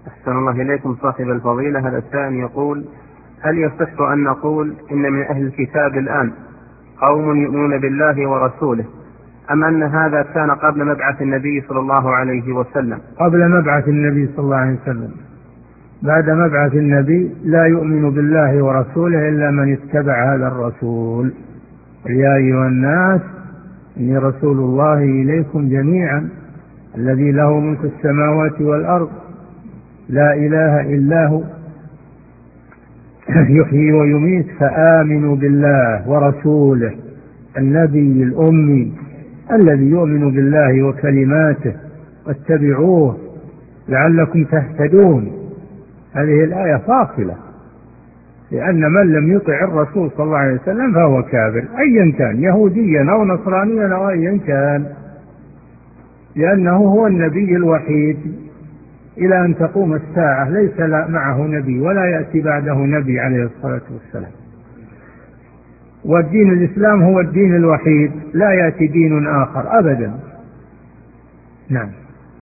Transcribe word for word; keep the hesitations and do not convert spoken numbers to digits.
أحسن الله إليكم صاحب الفضيلة. هذا السائل يقول: هل يصح أن نقول إن من أهل الكتاب الآن قوم يؤمنون بالله ورسوله، أم أن هذا كان قبل مبعث النبي صلى الله عليه وسلم؟ قبل مبعث النبي صلى الله عليه وسلم. بعد مبعث النبي لا يؤمن بالله ورسوله إلا من اتبع هذا الرسول. يا أيها الناس إني رسول الله إليكم جميعا الذي له ملك السماوات والأرض لا إله إلا هو يحيي ويميت فآمنوا بالله ورسوله النبي الأمي الذي يؤمن بالله وكلماته واتبعوه لعلكم تهتدون. هذه الآية فاصلة، لأن من لم يطع الرسول صلى الله عليه وسلم فهو كافر أيا كان، يهوديا أو نصرانيا أو أيا كان، لأنه هو النبي الوحيد إلى أن تقوم الساعة، ليس معه نبي ولا يأتي بعده نبي عليه الصلاة والسلام. والدين الإسلام هو الدين الوحيد، لا يأتي دين آخر أبدا. نعم.